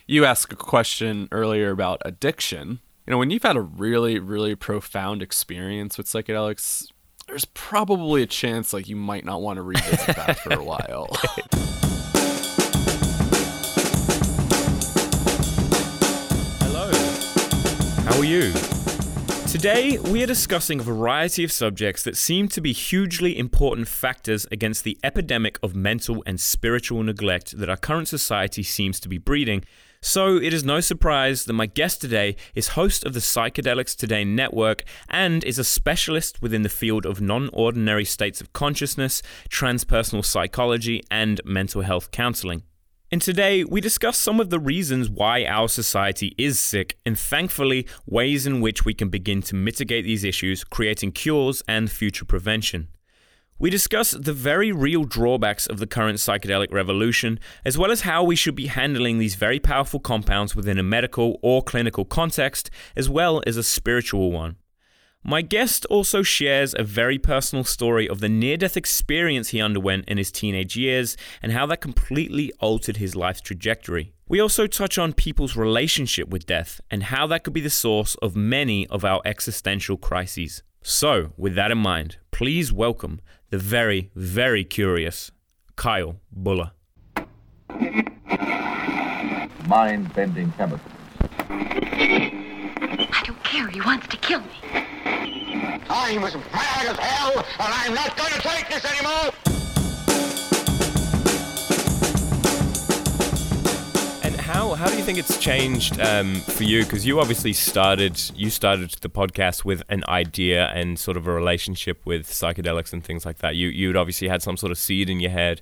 you asked a question earlier about addiction. When you've had a really, really profound experience with psychedelics, there's probably a chance you might not want to revisit that for a while. Hello. How are you? Today, we are discussing a variety of subjects that seem to be hugely important factors against the epidemic of mental and spiritual neglect that our current society seems to be breeding. So it is no surprise that my guest today is host of the Psychedelics Today network and is a specialist within the field of non-ordinary states of consciousness, transpersonal psychology, and mental health counseling. And today, we discuss some of the reasons why our society is sick and thankfully ways in which we can begin to mitigate these issues, creating cures and future prevention. We discuss the very real drawbacks of the current psychedelic revolution, as well as how we should be handling these very powerful compounds within a medical or clinical context, as well as a spiritual one. My guest also shares a very personal story of the near-death experience he underwent in his teenage years and how that completely altered his life's trajectory. We also touch on people's relationship with death and how that could be the source of many of our existential crises. So, with that in mind, please welcome the very, very curious Kyle Buller. Mind-bending chemicals. I don't care. He wants to kill me. I'm as mad as hell, and I'm not going to take this anymore! And how do you think it's changed for you? Because you obviously started the podcast with an idea and sort of a relationship with psychedelics and things like that. You'd obviously had some sort of seed in your head.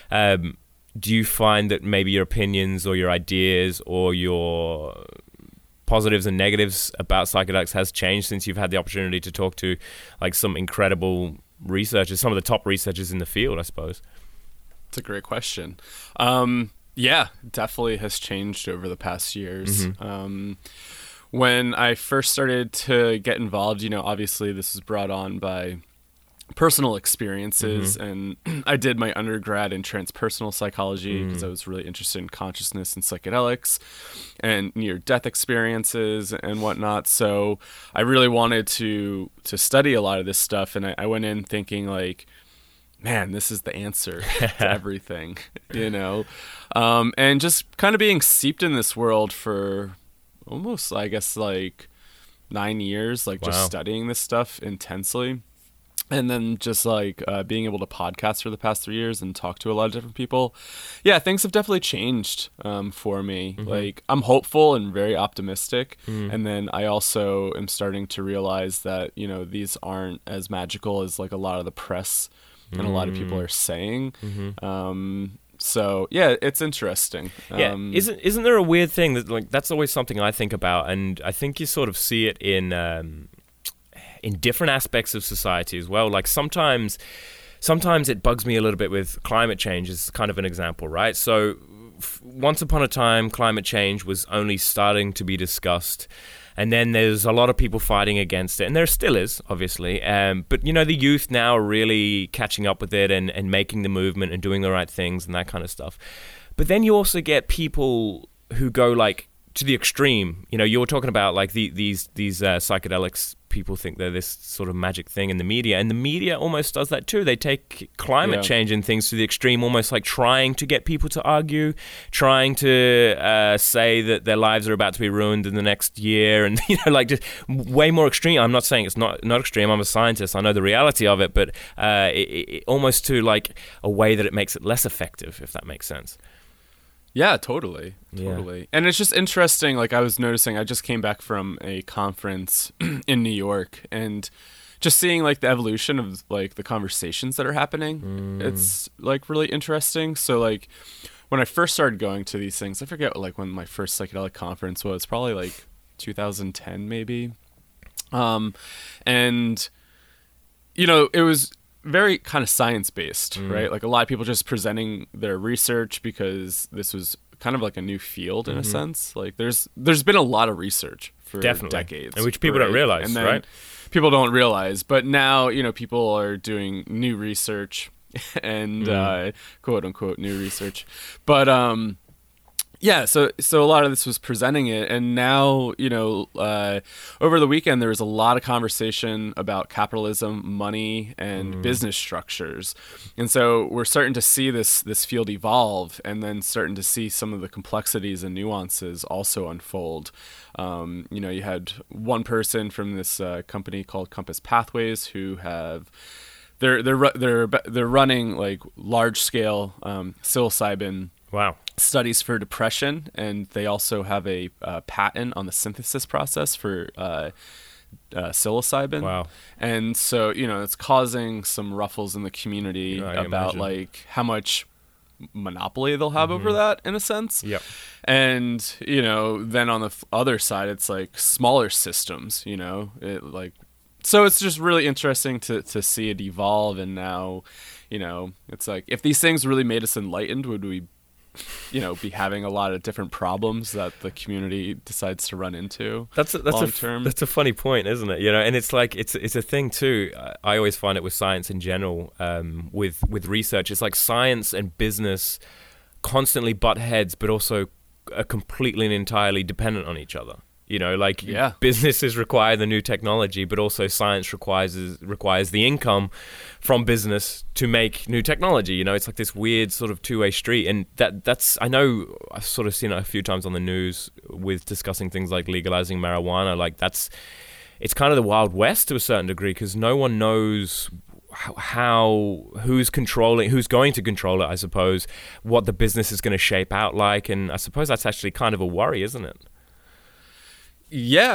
Do you find that maybe your opinions or your ideas or your positives and negatives about psychedelics has changed since you've had the opportunity to talk to some incredible researchers, some of the top researchers in the field, I suppose? That's a great question. Yeah, definitely has changed over the past years. Mm-hmm. When I first started to get involved, obviously this was brought on by personal experiences, and I did my undergrad in transpersonal psychology because I was really interested in consciousness and psychedelics and near-death experiences and whatnot. So I really wanted to study a lot of this stuff, and I went in thinking man, this is the answer to everything, and just kind of being seeped in this world for almost, I guess, 9 years, Wow. Just studying this stuff intensely. And then just being able to podcast for the past 3 years and talk to a lot of different people. Yeah, things have definitely changed for me. I'm hopeful and very optimistic. And then I also am starting to realize that, these aren't as magical as a lot of the press and a lot of people are saying. So yeah, it's interesting. Yeah, isn't there a weird thing that that's always something I think about, and I think you sort of see it in different aspects of society as well. Sometimes it bugs me a little bit with climate change is kind of an example, right? So once upon a time, climate change was only starting to be discussed. And then there's a lot of people fighting against it. And there still is, obviously. But, the youth now are really catching up with it and making the movement and doing the right things and that kind of stuff. But then you also get people who go to the extreme. You were talking about these psychedelics. People think they're this sort of magic thing in the media, and the media almost does that too. They take climate change and things to the extreme, almost trying to get people to argue, trying to say that their lives are about to be ruined in the next year, and just way more extreme. I'm not saying it's not extreme. I'm a scientist. I know the reality of it, but it almost to a way that it makes it less effective, if that makes sense. Yeah, totally. Yeah. And it's just interesting. I was noticing, I just came back from a conference in New York, and just seeing the evolution of the conversations that are happening. It's really interesting. So when I first started going to these things, I forget when my first psychedelic conference was, probably 2010 maybe. And it was very kind of science-based, right? A lot of people just presenting their research because this was kind of a new field in a sense. There's been a lot of research for decades. And which people don't realize, and then right? People don't realize, but now, people are doing new research and quote unquote new research. But Yeah, so a lot of this was presenting it, and now, over the weekend there was a lot of conversation about capitalism, money, and business structures, and so we're starting to see this field evolve, and then starting to see some of the complexities and nuances also unfold. You had one person from this company called Compass Pathways who they're running like large scale psilocybin. Wow. Studies for depression, and they also have a patent on the synthesis process for psilocybin. Wow. And so, it's causing some ruffles in the community about like how much monopoly they'll have over that, in a sense. Yep. And, then on the other side, it's like smaller systems, so it's just really interesting to see it evolve. And now, it's like, if these things really made us enlightened, would we be having a lot of different problems that the community decides to run into? That's a funny point, isn't it? And it's like it's a thing too. I always find it with science in general, with research. It's like science and business constantly butt heads, but also are completely and entirely dependent on each other. Businesses require the new technology, but also science requires the income from business to make new technology. It's like this weird sort of two-way street. And that's, I know I've sort of seen it a few times on the news with discussing things like legalizing marijuana. Like it's kind of the Wild West to a certain degree, because no one knows who's going to control it, I suppose, what the business is going to shape out like. And I suppose that's actually kind of a worry, isn't it? Yeah,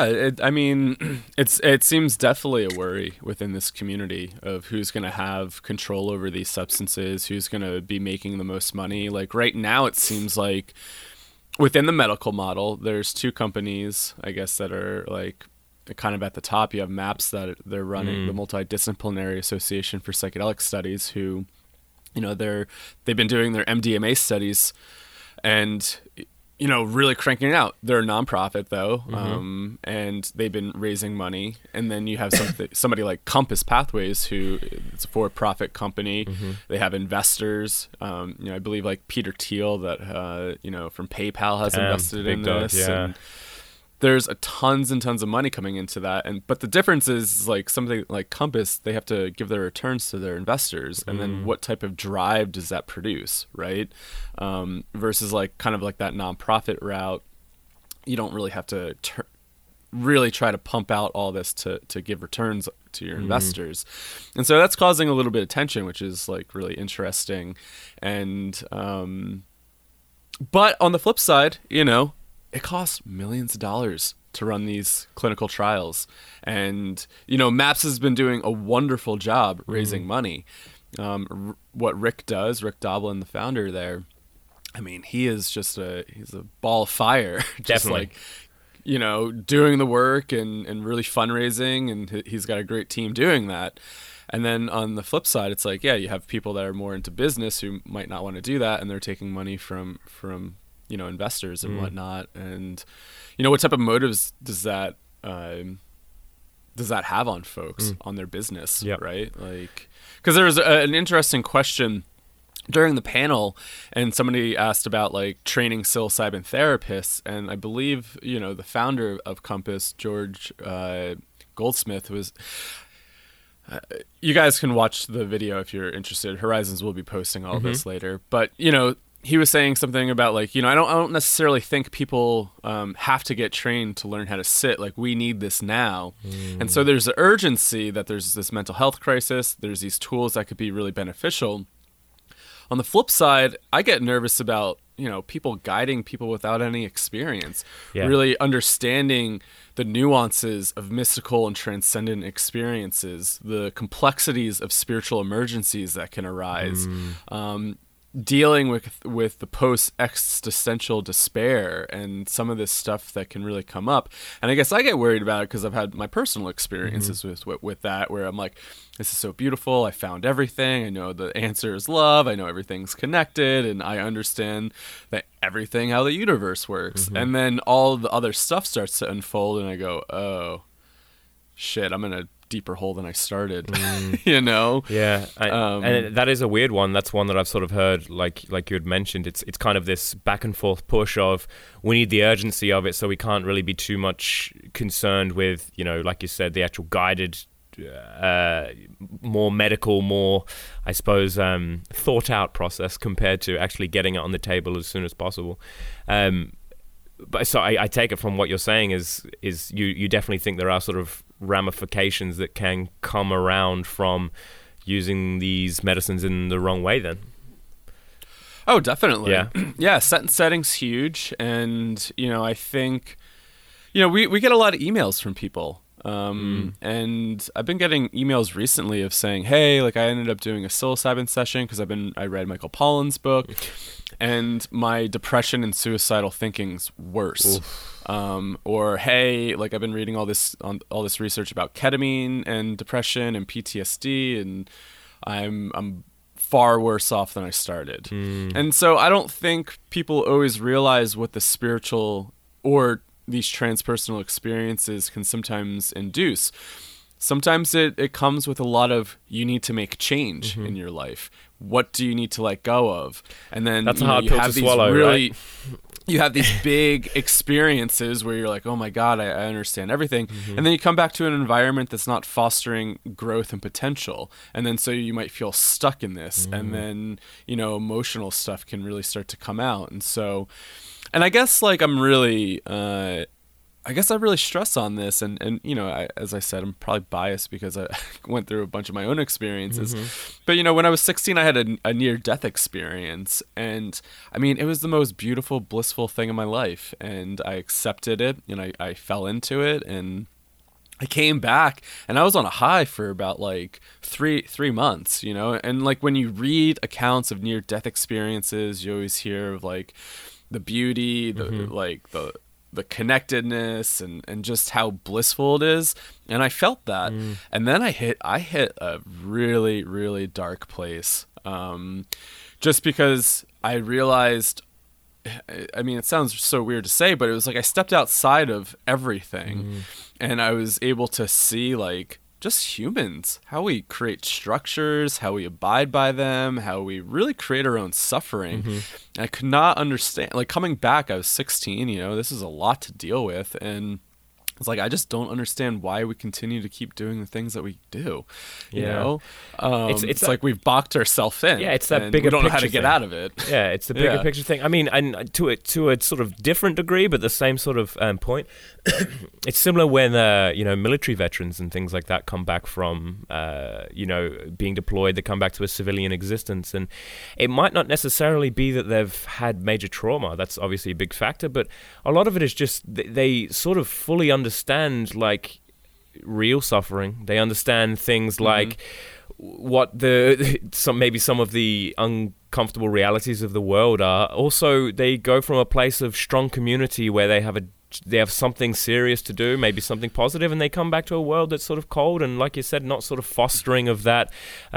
it seems definitely a worry within this community of who's going to have control over these substances, who's going to be making the most money. Like right now, it seems like within the medical model, there's two companies, I guess, that are like kind of at the top. You have MAPS that they're running, the Multidisciplinary Association for Psychedelic Studies, who, they've been doing their MDMA studies and really cranking it out. They're a nonprofit though, and they've been raising money. And then you have somebody like Compass Pathways, who it's a for-profit company. They have investors. I believe like Peter Thiel that from PayPal has invested in this. Yeah. And there's tons and tons of money coming into that. But the difference is like something like Compass, they have to give their returns to their investors. And then what type of drive does that produce, right? Versus like kind of like that nonprofit route, you don't really have to really try to pump out all this to give returns to your investors. And so that's causing a little bit of tension, which is like really interesting. And but on the flip side, it costs millions of dollars to run these clinical trials. And, MAPS has been doing a wonderful job raising money. What Rick Doblin, the founder there, he is just he's a ball of fire. Just Definitely. like, doing the work and really fundraising, and he's got a great team doing that. And then on the flip side, it's like, you have people that are more into business who might not want to do that, and they're taking money from investors and whatnot. And, what type of motives does that have on folks, on their business, right? Like, because there was an interesting question during the panel, and somebody asked about like training psilocybin therapists. And I believe, the founder of Compass, George Goldsmith, was... you guys can watch the video if you're interested. Horizons will be posting all of this later. But, he was saying something about like, I don't necessarily think people have to get trained to learn how to sit. Like, we need this now. And so there's an urgency that there's this mental health crisis. There's these tools that could be really beneficial. On the flip side, I get nervous about, people guiding people without any experience, really understanding the nuances of mystical and transcendent experiences, the complexities of spiritual emergencies that can arise, dealing with the post-existential despair and some of this stuff that can really come up. And I guess I get worried about it because I've had my personal experiences with that, where I'm like, this is so beautiful. I found everything. I know the answer is love. I know everything's connected, and I understand that everything, how the universe works. And then all the other stuff starts to unfold, and I go, oh, shit, I'm going to deeper hole than I started. You know? Yeah, and that is a weird one. That's one that I've sort of heard, like you had mentioned. It's kind of this back and forth push of we need the urgency of it, so we can't really be too much concerned with, you know, like you said, the actual guided, more medical, more, I suppose, thought out process compared to actually getting it on the table as soon as possible. But so I take it from what you're saying is you definitely think there are sort of ramifications that can come around from using these medicines in the wrong way then. Oh, definitely. Yeah. Yeah, setting's huge. And, you know, I think, you know, we get a lot of emails from people. And I've been getting emails recently of saying, hey, like I ended up doing a psilocybin session because I read Michael Pollan's book and my depression and suicidal thinking's worse. Or, hey, like I've been reading all this research about ketamine and depression and PTSD, and I'm far worse off than I started. And so I don't think people always realize what the spiritual or these transpersonal experiences can sometimes induce. Sometimes it comes with a lot of, you need to make change in your life. What do you need to let go of? And then that's a hard pill to swallow, really, right? You have these big experiences where you're like, oh my God, I understand everything. And then you come back to an environment that's not fostering growth and potential. And then so you might feel stuck in this. And then, you know, emotional stuff can really start to come out. And so, and I guess like I'm really, I really stress on this. And you know, as I said, I'm probably biased because I went through a bunch of my own experiences. But, you know, when I was 16, I had a near-death experience. And, I mean, it was the most beautiful, blissful thing in my life. And I accepted it, and I fell into it. And I came back, and I was on a high for about, like, three months, you know? And, like, when you read accounts of near-death experiences, you always hear of, like, the beauty, the connectedness and just how blissful it is. And I felt that. And then I hit a really, really dark place. Just because I realized, I mean, it sounds so weird to say, but it was like I stepped outside of everything and I was able to see like just humans, how we create structures, how we abide by them, how we really create our own suffering. And I could not understand, like coming back, I was 16, you know, this is a lot to deal with. And it's like, I just don't understand why we continue to keep doing the things that we do, you know? It's like we've boxed ourselves in. Yeah, it's that bigger picture. We don't know how to get out of it. Yeah, it's the bigger picture thing. I mean, and to a sort of different degree, but the same sort of point. It's similar when, you know, military veterans and things like that come back from, you know, being deployed, they come back to a civilian existence. And it might not necessarily be that they've had major trauma. That's obviously a big factor. But a lot of it is just they sort of fully understand, like, real suffering. They understand things like what some of the uncomfortable realities of the world are. Also, they go from a place of strong community where they have something serious to do, maybe something positive, and they come back to a world that's sort of cold and, like you said, not sort of fostering of that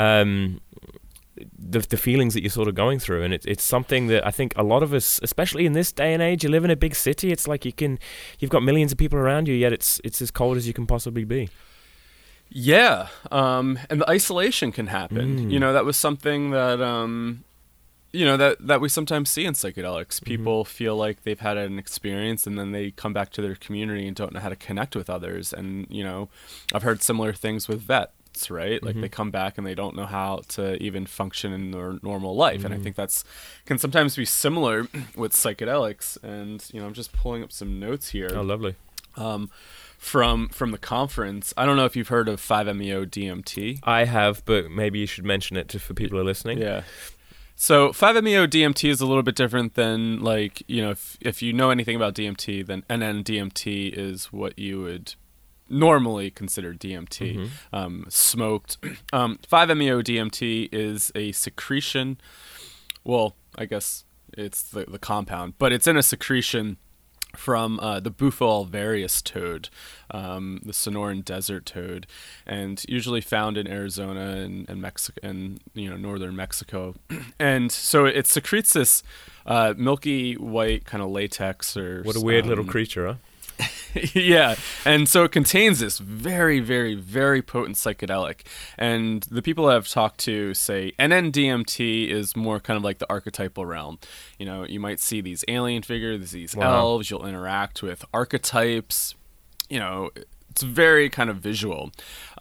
the feelings that you're sort of going through. And it's something that I think a lot of us, especially in this day and age, you live in a big city, it's like you've got millions of people around you, yet it's as cold as you can possibly be. Yeah, and the isolation can happen. You know, that was something that you know, that we sometimes see in psychedelics. People feel like they've had an experience and then they come back to their community and don't know how to connect with others. And, you know, I've heard similar things with vets, right? Like they come back and they don't know how to even function in their normal life. And I think can sometimes be similar with psychedelics. And, you know, I'm just pulling up some notes here. Oh, lovely. From the conference. I don't know if you've heard of 5-MeO-DMT. I have, but maybe you should mention it for people who are listening. Yeah. So 5-MeO-DMT is a little bit different than, like, you know, if you know anything about DMT, then NN-DMT is what you would normally consider DMT. Smoked. 5-MeO-DMT is a secretion. Well, I guess it's the compound, but it's in a secretion from the Bufo alvarius toad, the Sonoran desert toad, and usually found in Arizona and Mexico and, you know, northern Mexico. And so it secretes this milky white kind of latex or what a weird little creature, huh? Yeah, and so it contains this very, very, very potent psychedelic. And the people I've talked to say NN-DMT is more kind of like the archetypal realm. You know, you might see these alien figures, these elves, you'll interact with archetypes. You know, it's very kind of visual.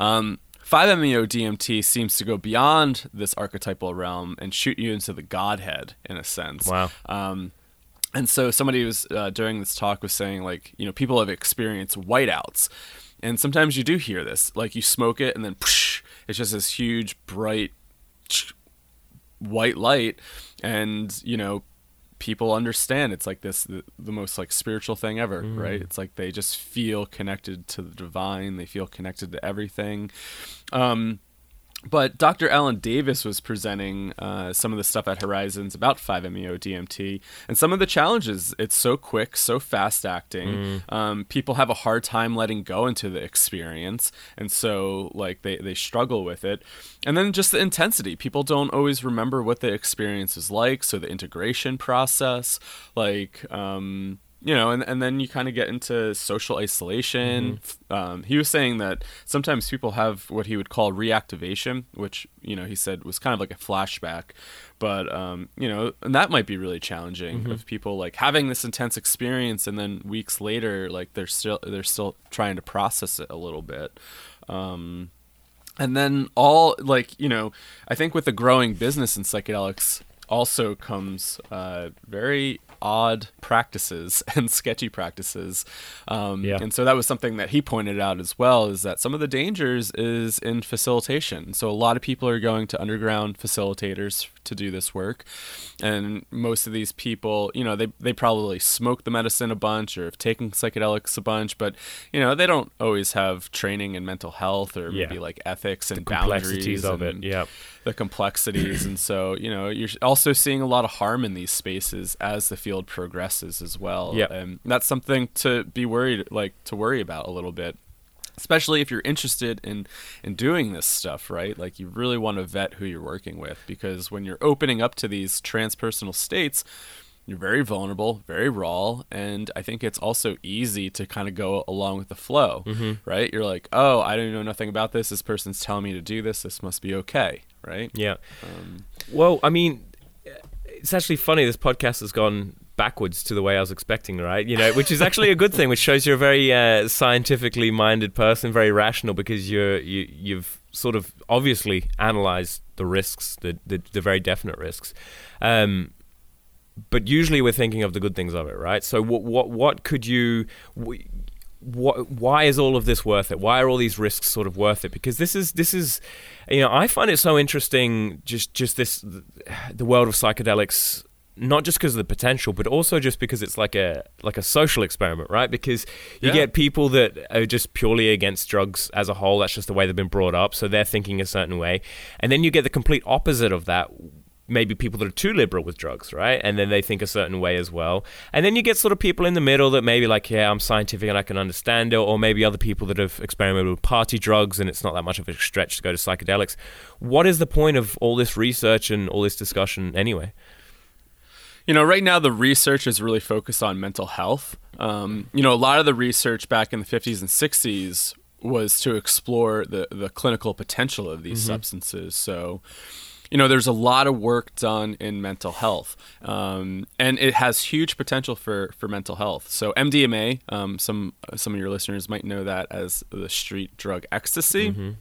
5-MeO-DMT seems to go beyond this archetypal realm and shoot you into the godhead, in a sense. Wow. And so somebody was during this talk was saying, like, you know, people have experienced whiteouts, and sometimes you do hear this, like you smoke it and then it's just this huge bright white light, and you know, people understand it's like this the most like spiritual thing ever, right? It's like they just feel connected to the divine, they feel connected to everything. But Dr. Alan Davis was presenting some of the stuff at Horizons about 5-MeO-DMT, and some of the challenges. It's so quick, so fast acting. People have a hard time letting go into the experience, and so like they struggle with it. And then just the intensity. People don't always remember what the experience is like, so the integration process, like... you know, and then you kind of get into social isolation. He was saying that sometimes people have what he would call reactivation, which, you know, he said was kind of like a flashback. But, you know, and that might be really challenging of people like having this intense experience and then weeks later, like they're still trying to process it a little bit. And then all like, you know, I think with the growing business in psychedelics also comes very odd practices and sketchy practices. And so that was something that he pointed out as well, is that some of the dangers is in facilitation. So a lot of people are going to underground facilitators to do this work. And most of these people, you know, they probably smoke the medicine a bunch or have taken psychedelics a bunch, but, you know, they don't always have training in mental health or maybe like ethics and boundaries of it. The complexities. And so, you know, you're also seeing a lot of harm in these spaces as the field progresses as well. And that's something to be worry about a little bit, especially if you're interested in doing this stuff, right? Like you really want to vet who you're working with, because when you're opening up to these transpersonal states, you're very vulnerable, very raw, and I think it's also easy to kind of go along with the flow, right? You're like, oh, I don't know nothing about this. This person's telling me to do this. This must be okay, right? Yeah. Well, I mean, it's actually funny. This podcast has gone backwards to the way I was expecting, right? You know, which is actually a good thing, which shows you're a very scientifically minded person, very rational, because you've sort of obviously analyzed the risks, the very definite risks. But usually we're thinking of the good things of it, right? So what could you... why is all of this worth it? Why are all these risks sort of worth it? Because this is, you know, I find it so interesting, just this, the world of psychedelics, not just because of the potential, but also just because it's like a social experiment, right? Because you get people that are just purely against drugs as a whole. That's just the way they've been brought up. So they're thinking a certain way. And then you get the complete opposite of that. Maybe people that are too liberal with drugs, right? And then they think a certain way as well. And then you get sort of people in the middle that maybe like, yeah, I'm scientific and I can understand it. Or maybe other people that have experimented with party drugs and it's not that much of a stretch to go to psychedelics. What is the point of all this research and all this discussion anyway? You know, right now the research is really focused on mental health. You know, a lot of the research back in the 50s and 60s was to explore the clinical potential of these substances. So, you know, there's a lot of work done in mental health, and it has huge potential for mental health. So MDMA, some of your listeners might know that as the street drug ecstasy.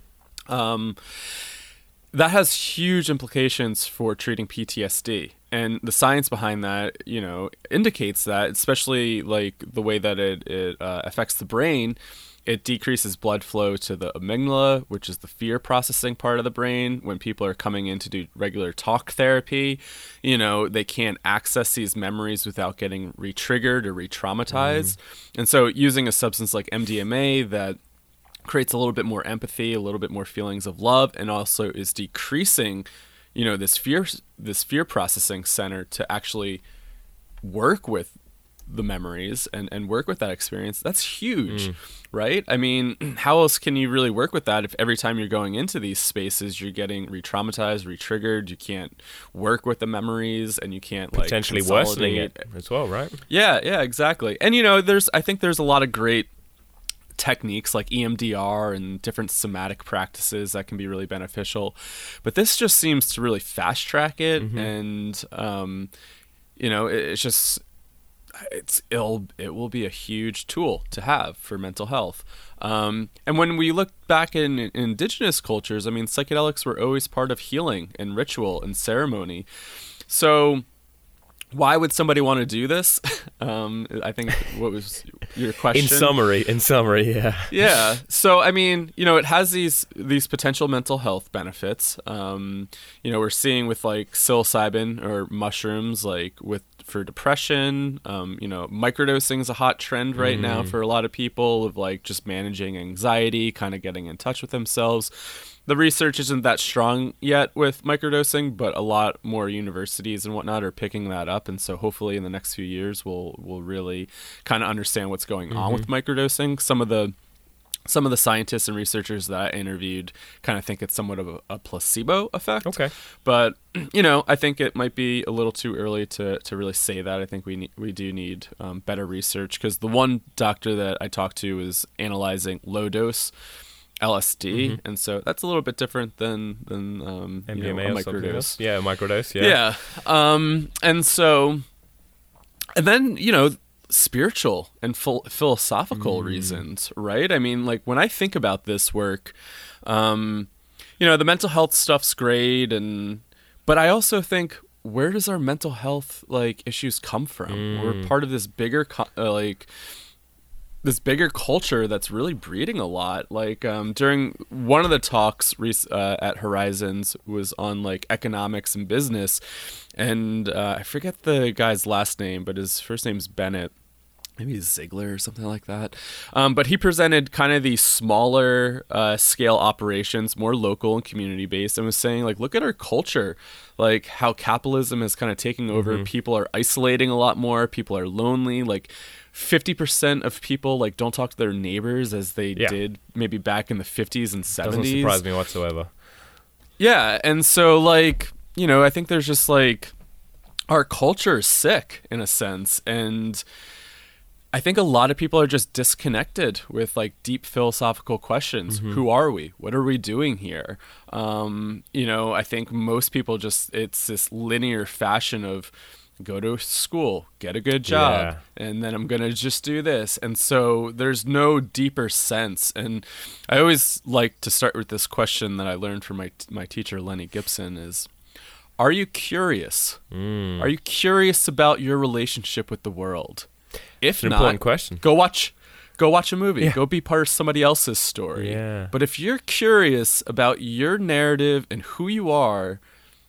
That has huge implications for treating PTSD. And the science behind that, you know, indicates that, especially like the way that it affects the brain. It decreases blood flow to the amygdala, which is the fear processing part of the brain. When people are coming in to do regular talk therapy, you know, they can't access these memories without getting re-triggered or re-traumatized. And so using a substance like MDMA that creates a little bit more empathy, a little bit more feelings of love, and also is decreasing, you know, this fear processing center to actually work with the memories and work with that experience. That's huge, right? I mean, how else can you really work with that if every time you're going into these spaces you're getting re-traumatized, re-triggered, you can't work with the memories, and you can't potentially worsening it as well, right? Yeah, exactly. And you know, I think there's a lot of great techniques like EMDR and different somatic practices that can be really beneficial. But this just seems to really fast track it. And, it will be a huge tool to have for mental health. And when we look back in indigenous cultures, I mean, psychedelics were always part of healing and ritual and ceremony. So why would somebody want to do this? I think what was your question? In summary, yeah. Yeah. So, I mean, it has these potential mental health benefits. We're seeing with like psilocybin or mushrooms, like for depression, microdosing is a hot trend right now for a lot of people of like just managing anxiety, kind of getting in touch with themselves. The research isn't that strong yet with microdosing, but a lot more universities and whatnot are picking that up. And so hopefully in the next few years, we'll really kind of understand what's going on with microdosing. Some of the scientists and researchers that I interviewed kind of think it's somewhat of a placebo effect. Okay. But, I think it might be a little too early to really say that. I think we do need better research, because the one doctor that I talked to was analyzing low dose LSD, and so that's a little bit different than MDMA a microdose. Yeah, microdose. Yeah. And then spiritual and philosophical reasons, right? I mean, like when I think about this work, the mental health stuff's great, but I also think, where does our mental health like issues come from? We're part of this bigger this bigger culture that's really breeding a lot. Like during one of the talks at Horizons was on like economics and business, and I forget the guy's last name, but his first name's Bennett. Maybe Ziegler or something like that. But he presented kind of these smaller scale operations, more local and community based, and was saying like, look at our culture, like how capitalism is kind of taking over. People are isolating a lot more. People are lonely. Like 50% of people like don't talk to their neighbors as they did maybe back in the 50s and 70s. Doesn't surprise me whatsoever. Yeah. And so like, I think there's just like, our culture is sick in a sense. And I think a lot of people are just disconnected with like deep philosophical questions. Who are we? What are we doing here? I think most people it's this linear fashion of go to school, get a good job, and then I'm going to just do this. And so there's no deeper sense. And I always like to start with this question that I learned from my teacher, Lenny Gibson, is, are you curious? Are you curious about your relationship with the world? If not, important question. Go watch a movie. Yeah. Go be part of somebody else's story. Yeah. But if you're curious about your narrative and who you are,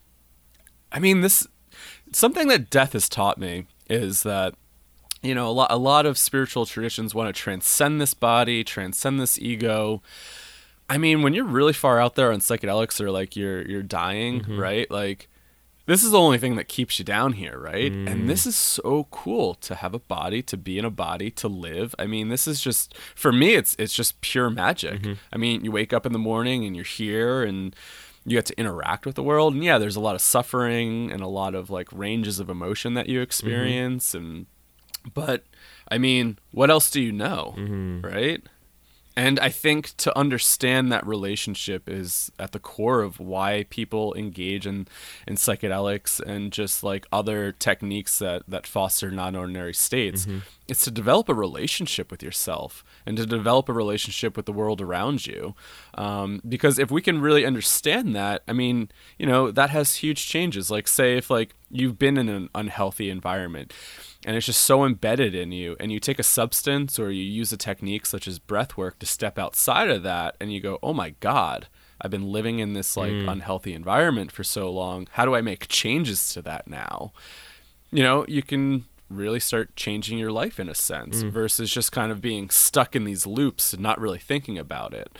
I mean, something that death has taught me is that, a lot of spiritual traditions want to transcend this body, transcend this ego. I mean, when you're really far out there on psychedelics or like you're dying, right? Like, this is the only thing that keeps you down here, right? And this is so cool to have a body, to be in a body, to live. I mean, this is just, for me, it's just pure magic. I mean, you wake up in the morning and you're here and you get to interact with the world. And yeah, there's a lot of suffering and a lot of like ranges of emotion that you experience. But I mean, what else do you know, right? And I think to understand that relationship is at the core of why people engage in psychedelics and just like other techniques that foster non-ordinary states. It's to develop a relationship with yourself and to develop a relationship with the world around you. Because if we can really understand that, I mean, that has huge changes. Like say if like you've been in an unhealthy environment and it's just so embedded in you, and you take a substance or you use a technique such as breath work to step outside of that, and you go, oh my God, I've been living in this like unhealthy environment for so long. How do I make changes to that now? You can really start changing your life in a sense versus just kind of being stuck in these loops and not really thinking about it.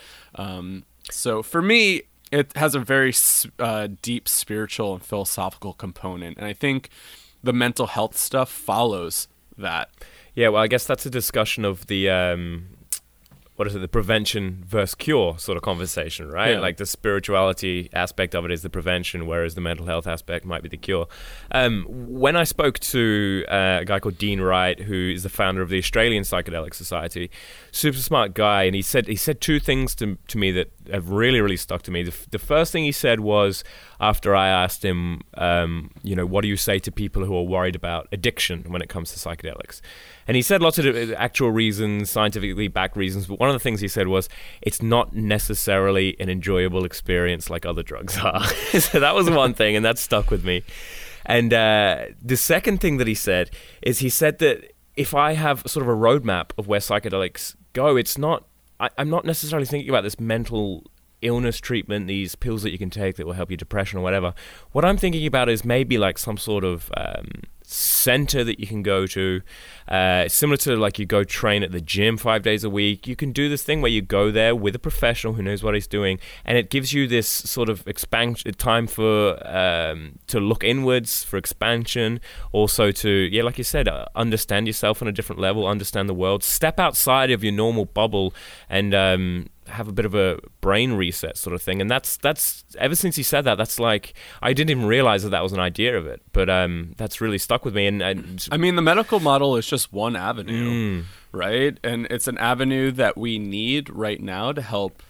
So for me, it has a very deep spiritual and philosophical component. And I think the mental health stuff follows that. Yeah, well, I guess that's a discussion of the what is it, the prevention versus cure sort of conversation, right? Yeah. Like the spirituality aspect of it is the prevention, whereas the mental health aspect might be the cure. When I spoke to a guy called Dean Wright, who is the founder of the Australian Psychedelic Society, super smart guy, and he said two things to me that have really, really stuck to me. The first thing he said was, after I asked him, what do you say to people who are worried about addiction when it comes to psychedelics? And he said lots of actual reasons, scientifically backed reasons, but one of the things he said was, it's not necessarily an enjoyable experience like other drugs are. So that was one thing, and that stuck with me. And the second thing that he said that if I have sort of a roadmap of where psychedelics go, I'm not necessarily thinking about this mental illness treatment, these pills that you can take that will help your depression or whatever. What I'm thinking about is maybe like some sort of center that you can go to, similar to like you go train at the gym 5 days a week. You can do this thing where you go there with a professional who knows what he's doing, and it gives you this sort of expansion time for to look inwards, for expansion, also to, like you said, understand yourself on a different level, understand the world, step outside of your normal bubble, and have a bit of a brain reset sort of thing. And that's ever since he said that, that's like, I didn't even realize that was an idea of it, but that's really stuck with me. And I mean, the medical model is just one avenue, right? And it's an avenue that we need right now to help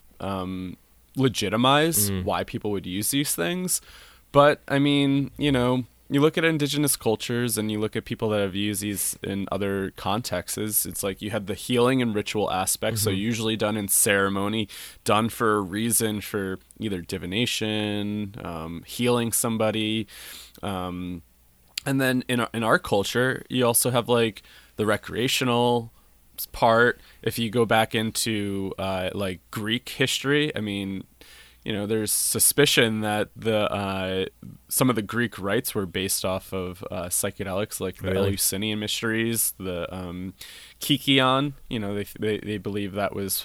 legitimize why people would use these things. But I mean, you look at indigenous cultures and you look at people that have used these in other contexts, it's like you have the healing and ritual aspects, so usually done in ceremony, done for a reason, for either divination, healing somebody. And then in our culture, you also have like the recreational part. If you go back into like Greek history, I mean, there's suspicion that some of the Greek rites were based off of psychedelics, like the Eleusinian Mysteries, the Kykeon. They believe that was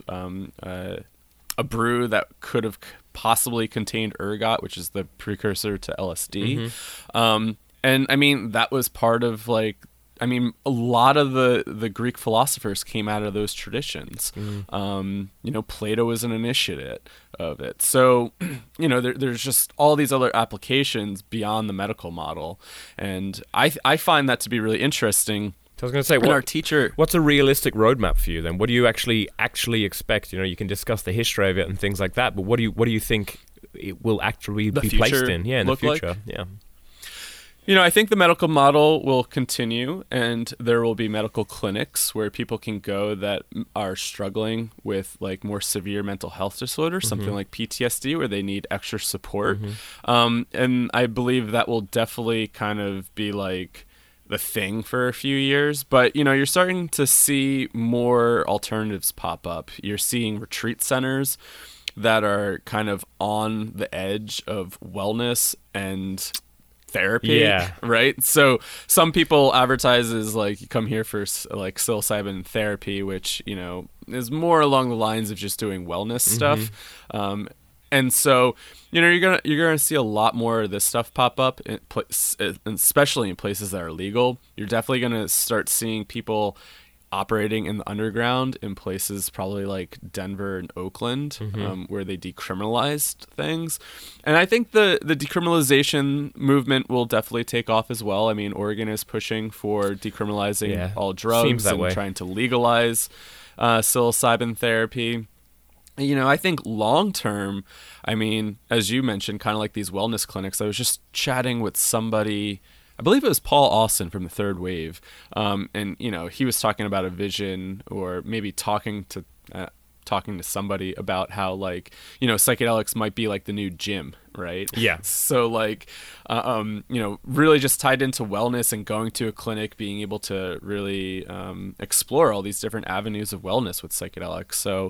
a brew that could have possibly contained ergot, which is the precursor to LSD. And I mean, that was part of like, I mean, a lot of the Greek philosophers came out of those traditions. Plato was an initiate of it. So, there's just all these other applications beyond the medical model. And I find that to be really interesting. So I was going to say, our teacher, what's a realistic roadmap for you then? What do you actually expect? You can discuss the history of it and things like that, but what do you think it will actually be placed in? Yeah, in the future. Like? Yeah. I think the medical model will continue, and there will be medical clinics where people can go that are struggling with like more severe mental health disorders, something like PTSD, where they need extra support. And I believe that will definitely kind of be like the thing for a few years. But, you're starting to see more alternatives pop up. You're seeing retreat centers that are kind of on the edge of wellness and therapy, right? So some people advertise as like, you come here for like psilocybin therapy, which is more along the lines of just doing wellness stuff. And so you're gonna see a lot more of this stuff pop up, especially in places that are legal. You're definitely gonna start seeing people operating in the underground in places probably like Denver and Oakland, where they decriminalized things. And I think the decriminalization movement will definitely take off as well. I mean, Oregon is pushing for decriminalizing all drugs and trying to legalize psilocybin therapy. I think long term, I mean, as you mentioned, kind of like these wellness clinics, I was just chatting with somebody, I believe it was Paul Austin from the Third Wave. And, he was talking about a vision, or maybe talking to somebody about how like, psychedelics might be like the new gym, right? Yeah. So like, really just tied into wellness and going to a clinic, being able to really explore all these different avenues of wellness with psychedelics. So,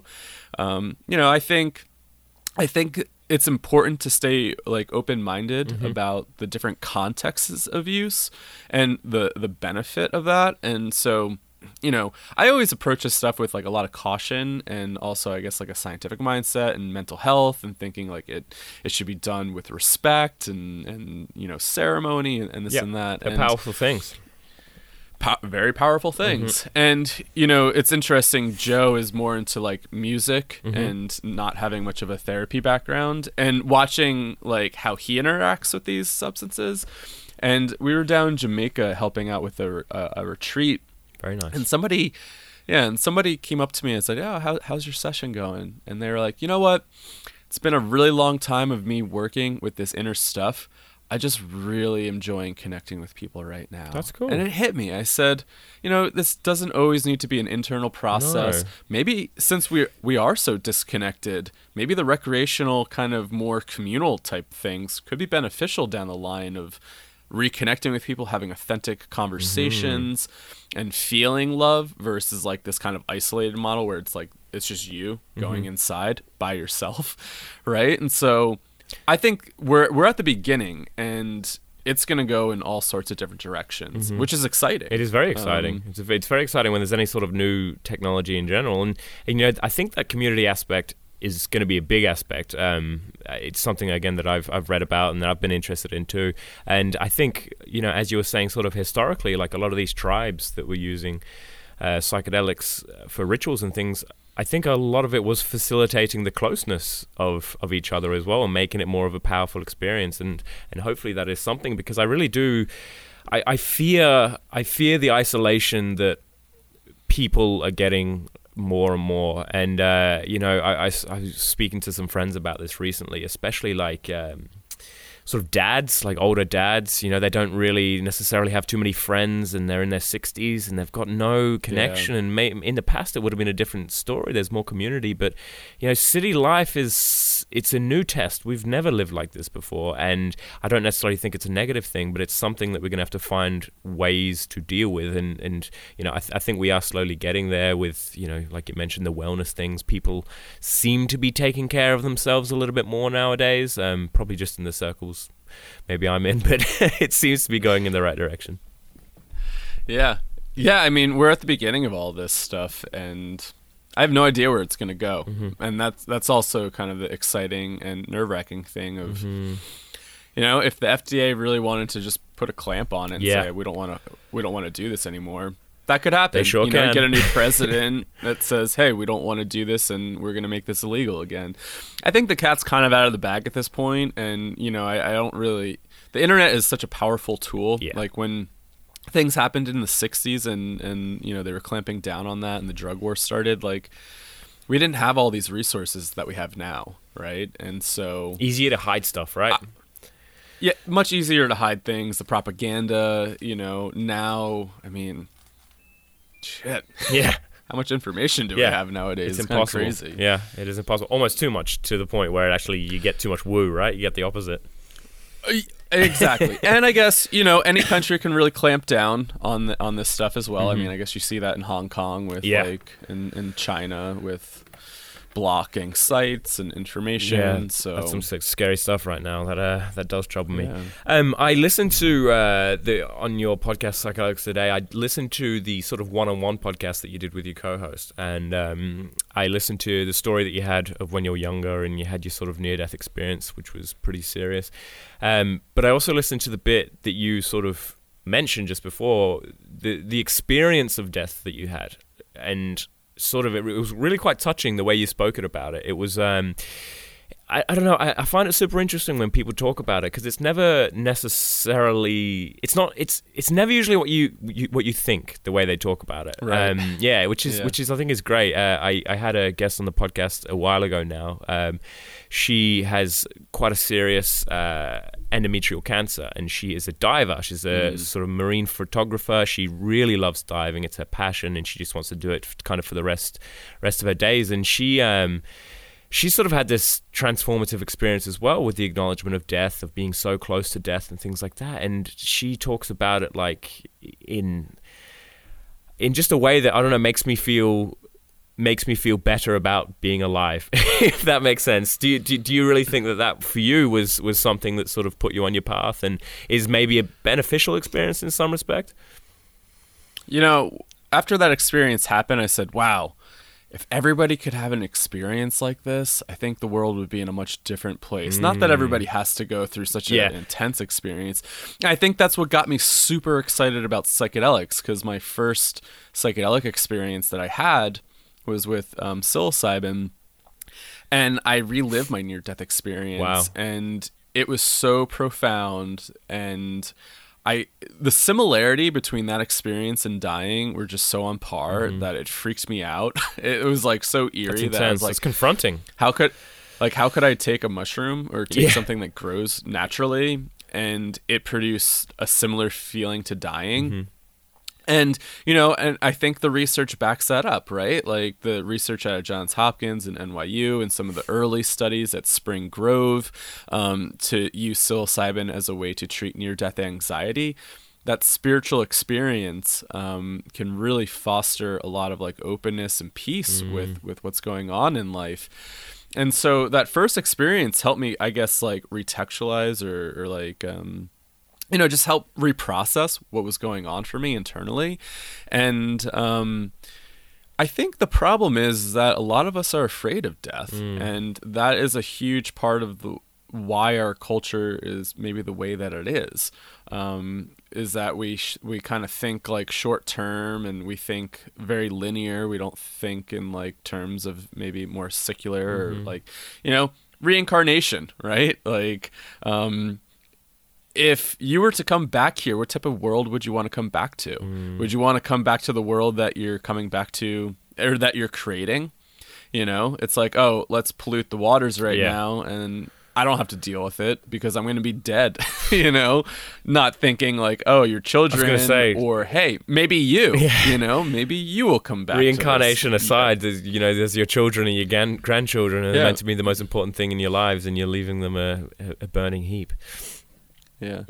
I think it's important to stay like open-minded about the different contexts of use and the benefit of that. And so, I always approach this stuff with like a lot of caution, and also I guess like a scientific mindset and mental health, and thinking like it should be done with respect and ceremony and this and that. They're powerful things. very powerful things. And, you know, it's interesting. Joe is more into like music and not having much of a therapy background, and watching like how he interacts with these substances. And we were down in Jamaica helping out with a retreat. Very nice. And somebody came up to me and said, "Oh, how's your session going?" And they were like, "You know what? It's been a really long time of me working with this inner stuff. I just really enjoying connecting with people right now." That's cool. And it hit me. I said, you know, this doesn't always need to be an internal process. No. Maybe since we are so disconnected, maybe the recreational kind of more communal type things could be beneficial down the line of reconnecting with people, having authentic conversations and feeling love versus like this kind of isolated model where it's like it's just you going inside by yourself, right? And so I think we're at the beginning, and it's going to go in all sorts of different directions, which is exciting. It is very exciting. It's very exciting when there's any sort of new technology in general. And you know, I think that community aspect is going to be a big aspect. It's something, again, that I've read about and that I've been interested in too. And I think, you know, as you were saying, sort of historically, like a lot of these tribes that were using psychedelics for rituals and things, I think a lot of it was facilitating the closeness of each other as well, and making it more of a powerful experience. And hopefully that is something, because I really do, I fear the isolation that people are getting more and more. And you know, I was speaking to some friends about this recently, especially like sort of dads, like older dads, you know, they don't really necessarily have too many friends, and they're in their 60s and they've got no connection. And in the past it would have been a different story. There's more community, but you know, city life it's a new test. We've never lived like this before, and I don't necessarily think it's a negative thing, but it's something that we're going to have to find ways to deal with. And you know, I think we are slowly getting there with, you know, like you mentioned, the wellness things. People seem to be taking care of themselves a little bit more nowadays, probably just in the circles maybe I'm in, but it seems to be going in the right direction. Yeah. I mean, we're at the beginning of all this stuff, and I have no idea where it's going to go. And that's also kind of the exciting and nerve-wracking thing of, you know, if the FDA really wanted to just put a clamp on it and say we don't want to do this anymore, that could happen. They sure can. Get a new president that says, hey, we don't want to do this and we're going to make this illegal again. I think the cat's kind of out of the bag at this point, and you know, I don't really. The internet is such a powerful tool. Yeah. Like when things happened in the 60s and you know, they were clamping down on that and the drug war started, like we didn't have all these resources that we have now, right? And so easier to hide stuff, right? Yeah, much easier to hide things. The propaganda, you know, now, I mean, shit. Yeah. How much information do we have nowadays? It's impossible. Kind of crazy. Yeah, it is impossible. Almost too much, to the point where actually you get too much woo, right? You get the opposite. Exactly. And I guess, you know, any country can really clamp down on this stuff as well. I mean, I guess you see that in Hong Kong with like in China with blocking sites and information. Yeah, so that's some scary stuff right now that does trouble me. Yeah. I listened to on your podcast Psychedelics Today, I listened to the sort of one-on-one podcast that you did with your co-host, and I listened to the story that you had of when you were younger and you had your sort of near-death experience, which was pretty serious. But I also listened to the bit that you sort of mentioned just before, the experience of death that you had, and sort of it was really quite touching the way you spoke about it. It was I don't know, I find it super interesting when people talk about it, because it's never necessarily it's never usually what you think, the way they talk about it, right? Which is I think is great. I had a guest on the podcast a while ago now. She has quite a serious endometrial cancer, and she is a diver. She's a sort of marine photographer. She really loves diving. It's her passion, and she just wants to do it kind of for the rest of her days. And she sort of had this transformative experience as well, with the acknowledgement of death, of being so close to death and things like that. And she talks about it like in just a way that, I don't know, makes me feel better about being alive, if that makes sense. Do you really think that for you was something that sort of put you on your path and is maybe a beneficial experience in some respect? You know, after that experience happened, I said, wow, if everybody could have an experience like this, I think the world would be in a much different place. Not that everybody has to go through such an intense experience. I think that's what got me super excited about psychedelics, because my first psychedelic experience that I had was with psilocybin, and I relived my near-death experience. Wow. And it was so profound, and the similarity between that experience and dying were just so on par that it freaks me out. It was like so eerie that I was like, it's confronting. How could I take a mushroom or take something that grows naturally and it produce a similar feeling to dying? And, and I think the research backs that up, right? Like the research out of Johns Hopkins and NYU and some of the early studies at Spring Grove to use psilocybin as a way to treat near-death anxiety. That spiritual experience can really foster a lot of like openness and peace with what's going on in life. And so that first experience helped me, I guess, like retextualize or like... just help reprocess what was going on for me internally. And I think the problem is that a lot of us are afraid of death. And that is a huge part of why our culture is maybe the way that it is that we kind of think like short term, and we think very linear. We don't think in like terms of maybe more secular or like, reincarnation, right? Like, if you were to come back here, what type of world would you want to come back to? Would you want to come back to the world that you're coming back to or that you're creating? It's like, oh, let's pollute the waters right now, and I don't have to deal with it because I'm going to be dead, not thinking like, oh, your children or, hey, maybe you, maybe you will come back. Reincarnation aside, there's your children and your grandchildren are meant to be the most important thing in your lives, and you're leaving them a burning heap. Yeah.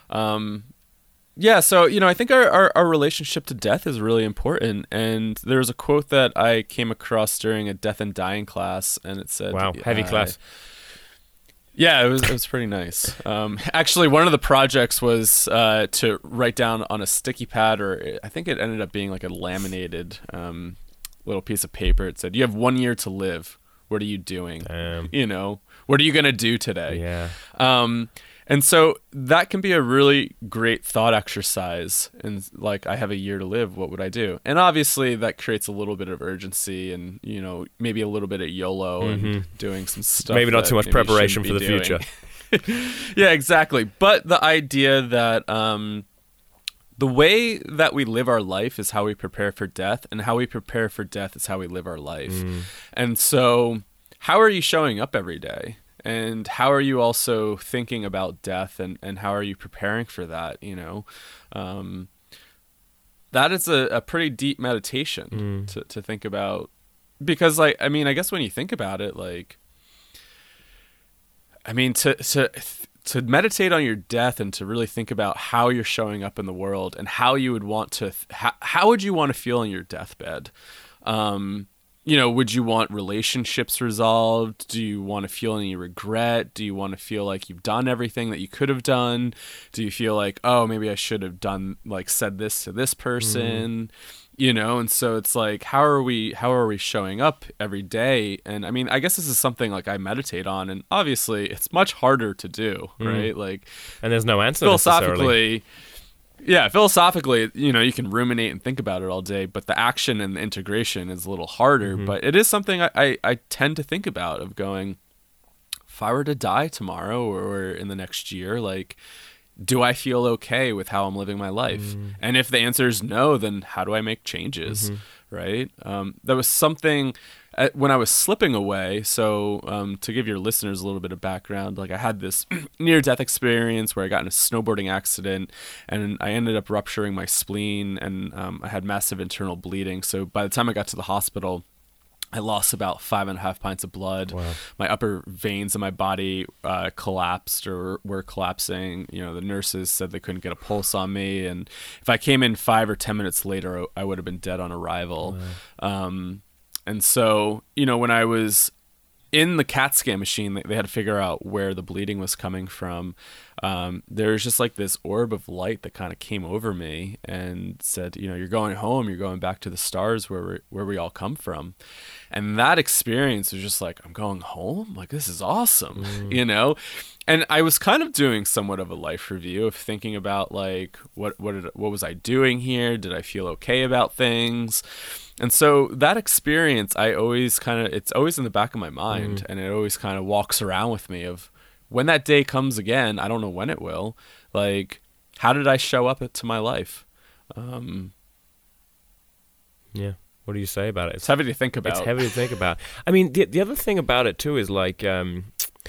So, I think our relationship to death is really important. And there's a quote that I came across during a death and dying class, and it said... Wow, heavy class. Yeah, it was pretty nice. Actually, one of the projects was to write down on a sticky pad, or I think it ended up being like a laminated little piece of paper. It said, you have 1 year to live. What are you doing? What are you going to do today? Yeah. And so that can be a really great thought exercise. And like, I have a year to live. What would I do? And obviously that creates a little bit of urgency and, maybe a little bit of YOLO and doing some stuff. Maybe not too much preparation for the future. Yeah, exactly. But the idea that the way that we live our life is how we prepare for death, and how we prepare for death is how we live our life. And so how are you showing up every day? And how are you also thinking about death, and how are you preparing for that? That is a pretty deep meditation to think about, because I guess when you think about it, to meditate on your death and to really think about how you're showing up in the world and how you would want to, how would you want to feel on your deathbed? Would you want relationships resolved? Do you want to feel any regret? Do you want to feel like you've done everything that you could have done? Do you feel like, oh, maybe I should have said this to this person? And so it's like, how are we showing up every day? And I guess this is something like I meditate on, and obviously it's much harder to do, right? And there's no answer philosophically. Yeah, philosophically, you can ruminate and think about it all day, but the action and the integration is a little harder. But it is something I tend to think about, of going, if I were to die tomorrow or in the next year, do I feel okay with how I'm living my life? And if the answer is no, then how do I make changes, right? That was something... when I was slipping away, so to give your listeners a little bit of background, I had this near-death experience where I got in a snowboarding accident, and I ended up rupturing my spleen, and I had massive internal bleeding. So by the time I got to the hospital, I lost about 5.5 pints of blood. Wow. My upper veins in my body collapsed or were collapsing. The nurses said they couldn't get a pulse on me, and if I came in 5 or 10 minutes later, I would have been dead on arrival. Wow. And so, when I was in the CAT scan machine, they had to figure out where the bleeding was coming from. there was just like this orb of light that kind of came over me and said, you're going home, you're going back to the stars where we all come from. And that experience was just like, I'm going home? Like, this is awesome, And I was kind of doing somewhat of a life review of thinking about like, what was I doing here? Did I feel okay about things? And so that experience, it's always in the back of my mind, and it always kind of walks around with me of when that day comes again, I don't know when it will, like, how did I show up to my life? Yeah. What do you say about it? It's heavy to think about. It's heavy to think about. I mean, the other thing about it too is like, the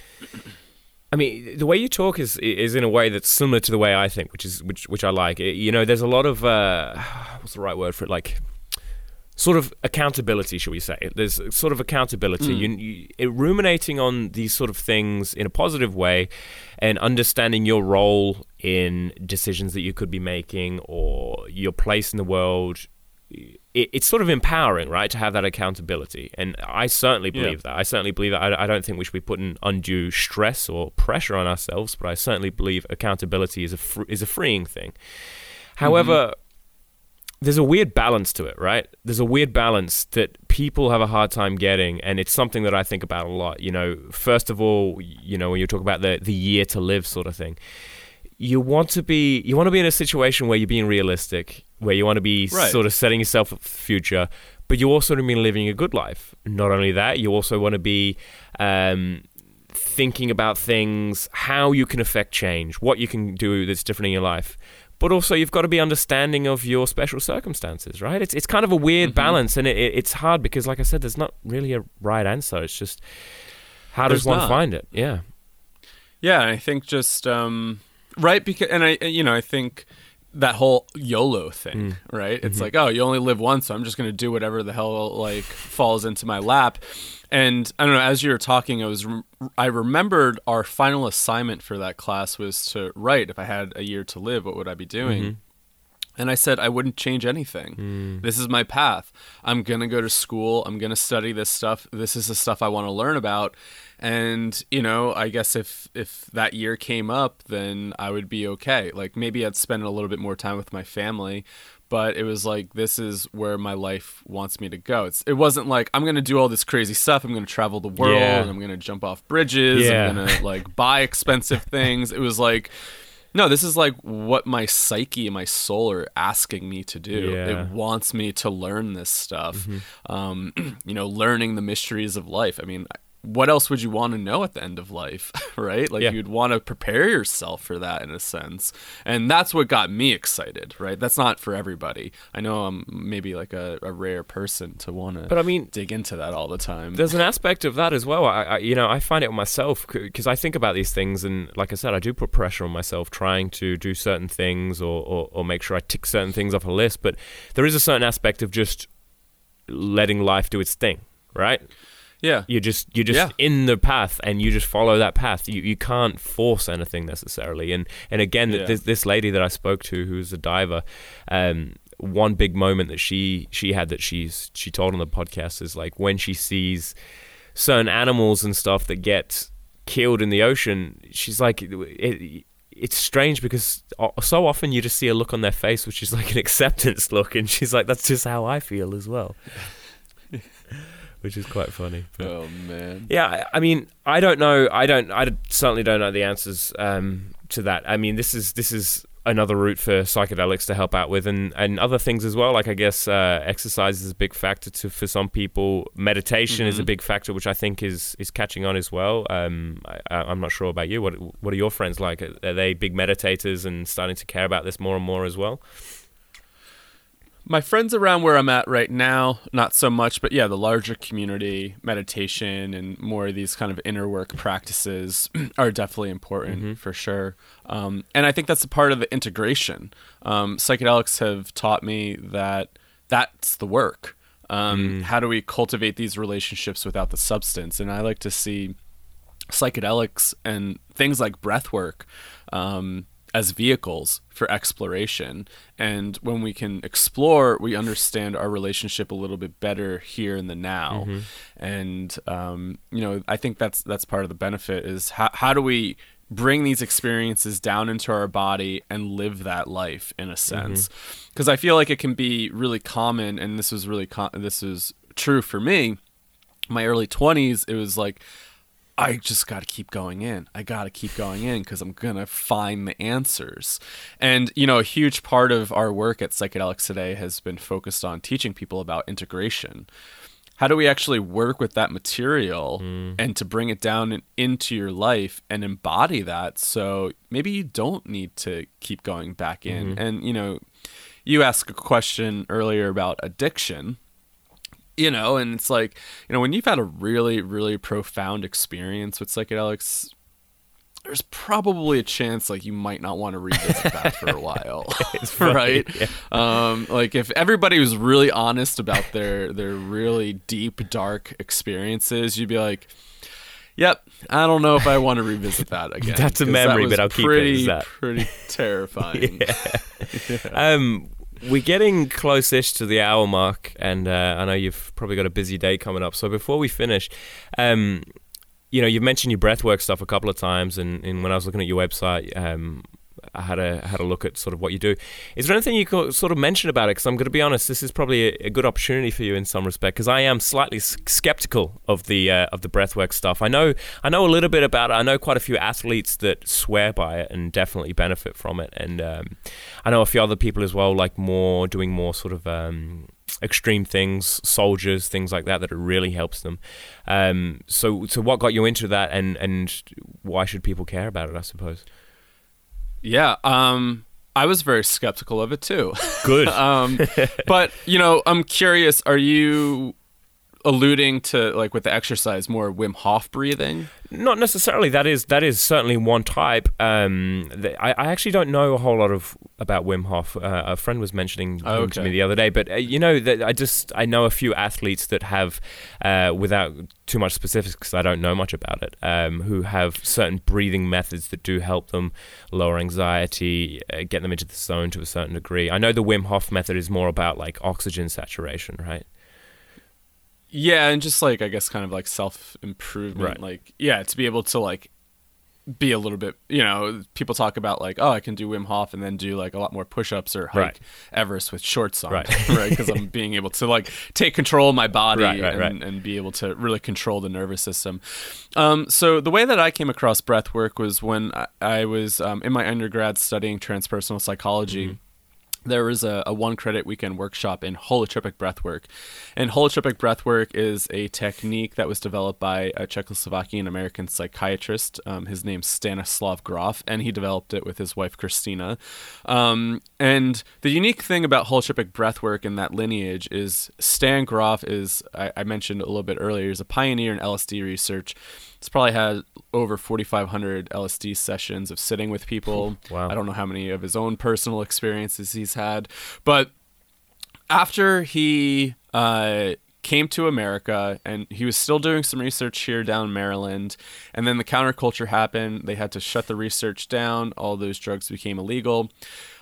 way you talk is in a way that's similar to the way I think, which I like. There's a lot of what's the right word for it? Like, sort of accountability, shall we say? There's sort of accountability. Ruminating on these sort of things in a positive way, and understanding your role in decisions that you could be making or your place in the world. It's sort of empowering, right, to have that accountability. And I certainly believe that. I certainly believe that. I don't think we should be putting undue stress or pressure on ourselves, but I certainly believe accountability is a freeing thing. However, there's a weird balance to it, right? There's a weird balance that people have a hard time getting, and it's something that I think about a lot. First of all, when you talk about the year to live sort of thing, you want to be in a situation where you're being realistic, where you want to be sort of setting yourself up for the future, but you also want to be living a good life. Not only that, you also want to be thinking about things, how you can affect change, what you can do that's different in your life. But also, you've got to be understanding of your special circumstances, right? It's kind of a weird balance, and it's hard because, like I said, there's not really a right answer. It's just, how does one find it? Yeah. Yeah, I think just right, because, and I think that whole YOLO thing, right? It's like, oh, you only live once, so I'm just gonna do whatever the hell like falls into my lap. And I don't know, as you were talking, I remembered our final assignment for that class was to write, if I had a year to live, what would I be doing? And I said I wouldn't change anything. This is my path. I'm going to go to school. I'm going to study this stuff. This is the stuff I want to learn about. And, I guess if that year came up, then I would be okay. Like, maybe I'd spend a little bit more time with my family. But it was like, this is where my life wants me to go. It wasn't like, I'm going to do all this crazy stuff. I'm going to travel the world. Yeah. I'm going to jump off bridges. Yeah. I'm going to like buy expensive things. It was like, no, this is like what my psyche and my soul are asking me to do. Yeah. It wants me to learn this stuff. Learning the mysteries of life. I mean, what else would you want to know at the end of life, right? Like, you'd want to prepare yourself for that in a sense. And that's what got me excited, right? That's not for everybody. I know I'm maybe like a rare person to want to dig into that all the time. There's an aspect of that as well. I find it myself because I think about these things, and like I said, I do put pressure on myself trying to do certain things or make sure I tick certain things off a list. But there is a certain aspect of just letting life do its thing, right? Yeah, you're just in the path, and you just follow that path. You can't force anything necessarily. And again, this lady that I spoke to, who's a diver, one big moment that she had that she told on the podcast is like when she sees certain animals and stuff that get killed in the ocean, she's like, it's strange because so often you just see a look on their face, which is like an acceptance look, and she's like, that's just how I feel as well. Which is quite funny. But, oh man. Yeah, I mean, I don't know. I certainly don't know the answers to that. I mean, this is another route for psychedelics to help out with, and other things as well. Like, I guess exercise is a big factor for some people. Meditation is a big factor, which I think is catching on as well. I'm not sure about you. What are your friends like? Are they big meditators and starting to care about this more and more as well? My friends around where I'm at right now, not so much, but yeah, the larger community, meditation and more of these kind of inner work practices are definitely important for sure. And I think that's a part of the integration. Psychedelics have taught me that that's the work. How do we cultivate these relationships without the substance? And I like to see psychedelics and things like breath work as vehicles for exploration. And when we can explore, we understand our relationship a little bit better here in the now. And, I think that's part of the benefit is how do we bring these experiences down into our body and live that life in a sense. Because I feel like it can be really common, and this was this was true for me. My early 20s, it was like, I just got to keep going in. I got to keep going in because I'm going to find the answers. And, you know, a huge part of our work at Psychedelics Today has been focused on teaching people about integration. How do we actually work with that material and to bring it down into your life and embody that so maybe you don't need to keep going back in? And, you know, you asked a question earlier about addiction. You know, and it's like, you know, when you've had a really, really profound experience with psychedelics, there's probably a chance like you might not want to revisit that for a while, right? Yeah. Like if everybody was really honest about their really deep, dark experiences, you'd be like, yep, I don't know if I want to revisit that again. That's a memory, but I'll keep it as that. Pretty terrifying. We're getting close-ish to the hour mark, and I know you've probably got a busy day coming up. So before we finish, you know, you've mentioned your breathwork stuff a couple of times, and when I was looking at your website, I had a look at sort of what you do. Is there anything you could sort of mention about it? Because I'm going to be honest, this is probably a good opportunity for you in some respect, because I am slightly skeptical of the breathwork stuff. I know a little bit about it. I know quite a few athletes that swear by it and definitely benefit from it, and I know a few other people as well, like doing more sort of extreme things, soldiers, things like that it really helps them. So what got you into that, and why should people care about it, I suppose? Yeah, I was very skeptical of it too. Good. But, you know, I'm curious, are you alluding to, like, with the exercise, more Wim Hof breathing? Not necessarily. That is certainly one type. I actually don't know a whole lot about Wim Hof. A friend was mentioning him to me the other day, but you know, that I know a few athletes that have, without too much specifics, because I don't know much about it, who have certain breathing methods that do help them lower anxiety, get them into the zone to a certain degree. I know the Wim Hof method is more about like oxygen saturation, right? Yeah, and just like, I guess, kind of like self-improvement, right. Like, yeah, to be able to like be a little bit, you know, people talk about like, oh, I can do Wim Hof and then do like a lot more push-ups or hike Everest with shorts on, right? Because I'm being able to like take control of my body and be able to really control the nervous system. So the way that I came across breath work was when I was in my undergrad studying transpersonal psychology. There was a 1-credit weekend workshop in holotropic breathwork. And holotropic breathwork is a technique that was developed by a Czechoslovakian-American psychiatrist. His name's Stanislav Grof, and he developed it with his wife, Christina. And the unique thing about holotropic breathwork in that lineage is Stan Grof is, I mentioned a little bit earlier, is a pioneer in LSD research. He's probably had over 4,500 LSD sessions of sitting with people. Wow. I don't know how many of his own personal experiences he's had. But after he came to America, and he was still doing some research here down in Maryland, and then the counterculture happened. They had to shut the research down. All those drugs became illegal.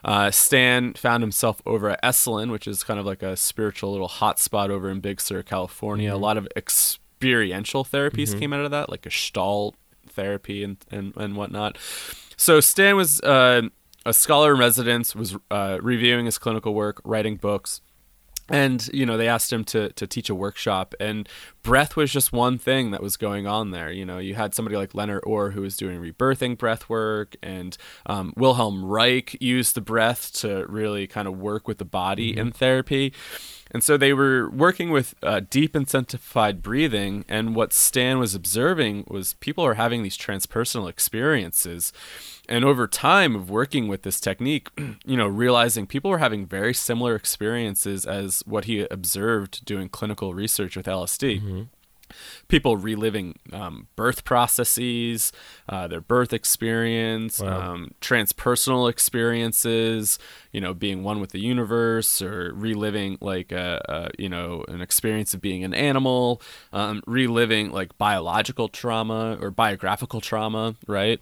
Stan found himself over at Esalen, which is kind of like a spiritual little hotspot over in Big Sur, California. A lot of experiential therapies came out of that, like Gestalt therapy and whatnot. So Stan was a scholar in residence, was reviewing his clinical work, writing books. And, you know, they asked him to teach a workshop, and breath was just one thing that was going on there. You know, you had somebody like Leonard Orr who was doing rebirthing breath work, and Wilhelm Reich used the breath to really kind of work with the body in therapy. And so they were working with deep intensified breathing, and what Stan was observing was people are having these transpersonal experiences. And over time of working with this technique, you know, realizing people were having very similar experiences as what he observed doing clinical research with LSD. People reliving birth processes, their birth experience, transpersonal experiences, you know, being one with the universe, or reliving like you know, an experience of being an animal, reliving like biological trauma or biographical trauma, right?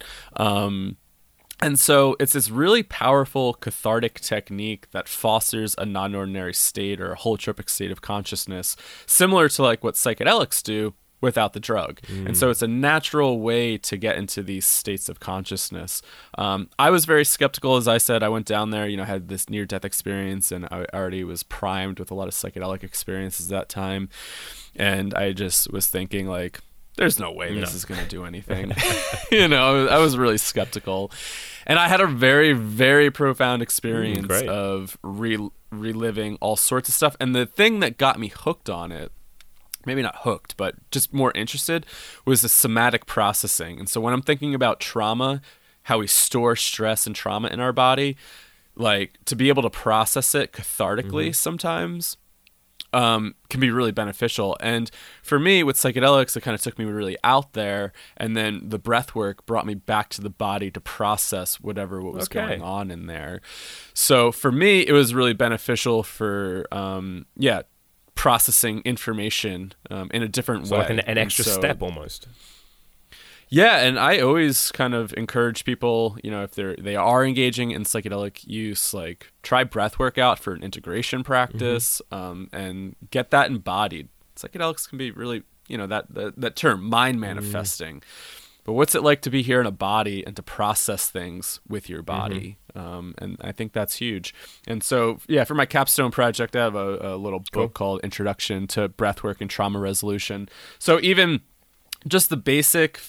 And so it's this really powerful cathartic technique that fosters a non-ordinary state or a holotropic state of consciousness, similar to like what psychedelics do, without the drug. And so it's a natural way to get into these states of consciousness. I was very skeptical. As I said, I went down there, had this near-death experience, and I already was primed with a lot of psychedelic experiences at that time. And I just was thinking, like, there's no way this is going to do anything. I was really skeptical. And I had a very, very profound experience of reliving all sorts of stuff. And the thing that got me hooked on it, maybe not hooked, but just more interested, was the somatic processing. And so when I'm thinking about trauma, how we store stress and trauma in our body, like to be able to process it cathartically sometimes can be really beneficial. And for me, with psychedelics, it kind of took me really out there, and then the breath work brought me back to the body to process what was going on in there. So for me, it was really beneficial for processing information in a different way. Like an extra step almost. Yeah, and I always kind of encourage people, if they are engaging in psychedelic use, like try breath work out for an integration practice, and get that embodied. Psychedelics can be really, that term, mind manifesting. But what's it like to be here in a body and to process things with your body? And I think that's huge. And so, for my capstone project, I have a little book called Introduction to Breathwork and Trauma Resolution. So even just the basic,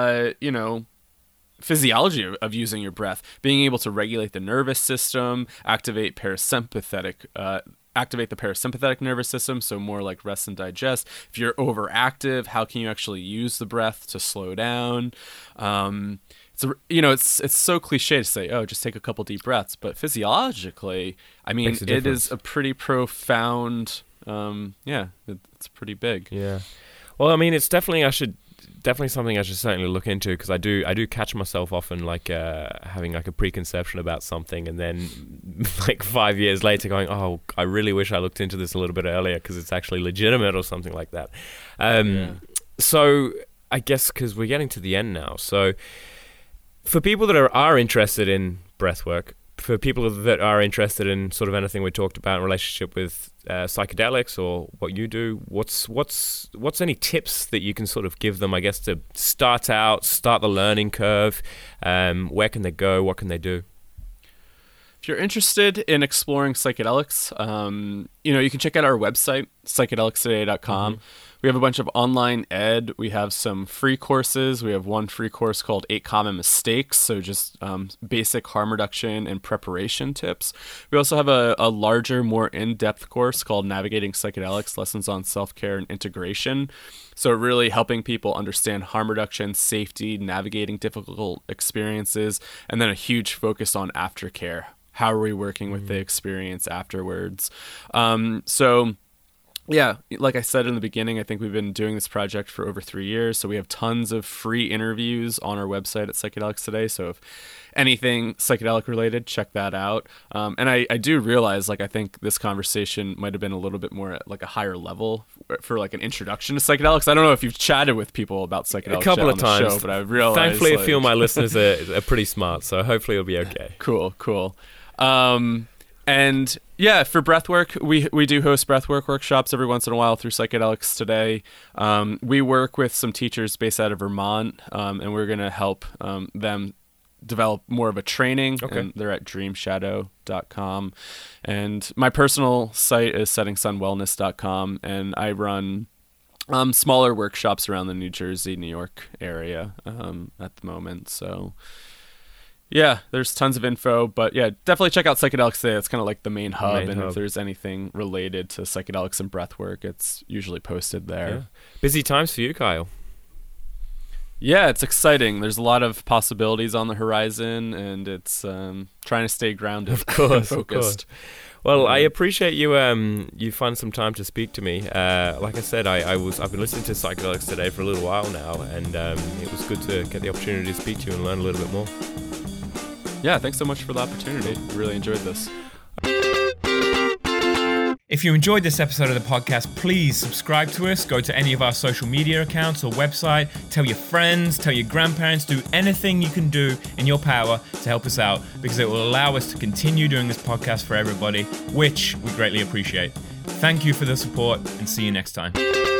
physiology of using your breath, being able to regulate the nervous system, activate the parasympathetic nervous system, so more like rest and digest. If you're overactive, how can you actually use the breath to slow down? It's so cliche to say, just take a couple deep breaths, but physiologically, it is a pretty profound. It's pretty big. Yeah. Well, it's definitely something I should certainly look into, because I do catch myself often like having like a preconception about something, and then like 5 years later going, oh, I really wish I looked into this a little bit earlier because it's actually legitimate or something like that. So I guess because we're getting to the end now, so for people that are interested in breathwork, for people that are interested in sort of anything we talked about in relationship with psychedelics or what you do, what's any tips that you can sort of give them, I guess, to start the learning curve? Where can they go? What can they do? If you're interested in exploring psychedelics, you can check out our website, psychedelicstoday.com. We have a bunch of online ed. We have some free courses. We have one free course called 8 Common Mistakes, so just basic harm reduction and preparation tips. We also have a larger, more in-depth course called Navigating Psychedelics, Lessons on Self-Care and Integration. So really helping people understand harm reduction, safety, navigating difficult experiences, and then a huge focus on aftercare. How are we working with the experience afterwards? Yeah, like I said in the beginning, I think we've been doing this project for over 3 years. So we have tons of free interviews on our website at Psychedelics Today. So if anything psychedelic related, check that out. And I do realize, like, I think this conversation might have been a little bit more at like a higher level for like an introduction to psychedelics. I don't know if you've chatted with people about psychedelics a couple of times, show, but I've realized, thankfully, a few of my listeners are pretty smart, so hopefully it'll be okay. Cool. And yeah, for breathwork, we do host breathwork workshops every once in a while through Psychedelics Today. We work with some teachers based out of Vermont, and we're going to help them develop more of a training. Okay. And they're at dreamshadow.com. And my personal site is settingsunwellness.com, and I run smaller workshops around the New Jersey, New York area at the moment. So yeah, there's tons of info, but yeah, definitely check out Psychedelics Today. It's kind of like the main hub, if there's anything related to psychedelics and breathwork, it's usually posted there. Yeah. Busy times for you, Kyle. Yeah, it's exciting. There's a lot of possibilities on the horizon, and it's trying to stay grounded, of course, focused. Well, I appreciate you find some time to speak to me. Like I said, I've been listening to Psychedelics Today for a little while now, and it was good to get the opportunity to speak to you and learn a little bit more. Yeah, thanks so much for the opportunity. Really enjoyed this. If you enjoyed this episode of the podcast, please subscribe to us. Go to any of our social media accounts or website. Tell your friends, tell your grandparents. Do anything you can do in your power to help us out, because it will allow us to continue doing this podcast for everybody, which we greatly appreciate. Thank you for the support, and see you next time.